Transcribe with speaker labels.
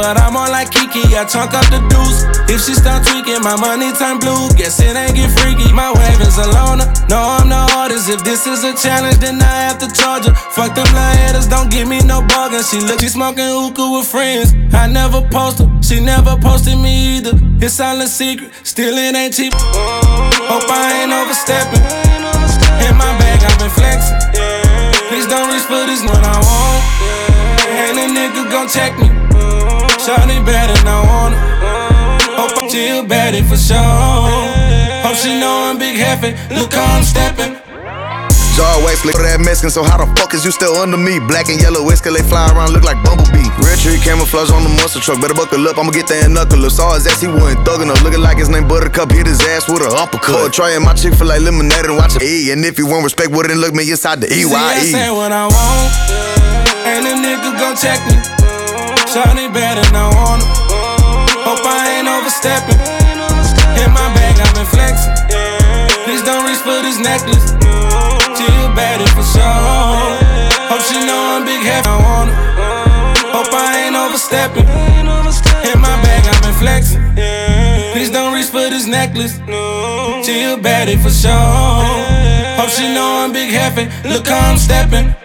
Speaker 1: but I'm more like Kiki. I chunk up the deuce. If she start tweaking, my money turn blue. Guess it ain't get freaky. My wave is a loner. No, I'm the hardest. If this is a challenge, then I have to charge her. Fuck them little haters, don't give me no bugging. She smoking hookah with friends. I never post her. She never posted me either. It's all a secret. Still it ain't cheap. Hope I ain't overstepping. In my bag, I've been flexing. Please don't reach for this when I want. Ain't a nigga gon' check me. Shawty bad and I want her. Hope she a baddie for sure. Hope she know I'm big heavy. Look how I'm stepping.
Speaker 2: Jar waist, lick for that Mexican, so how the fuck is you still under me? Black and yellow Escalade fly around, look like Bumblebee. Red tree camouflage on the monster truck, better buckle up, I'ma get that knuckle up. Saw his ass, he wasn't thuggin' up, looking like his name Buttercup, hit his ass with a uppercut. Trying my chick for like lemonade and watch it E, and if you want respect, wouldn't look me inside the EYE.
Speaker 1: See, I say what I want, ain't a nigga gon' check me. Shawty bad and I want her. Hope I ain't overstepping. In my bag, I've been flexing. Please don't reach for this necklace. She a baddie for sure. Hope she know I'm big heavy. I want her. Hope I ain't overstepping. In my bag, I've been flexing. Please don't reach for this necklace. She a baddie for sure. Hope she know I'm big heavy. Look how I'm stepping.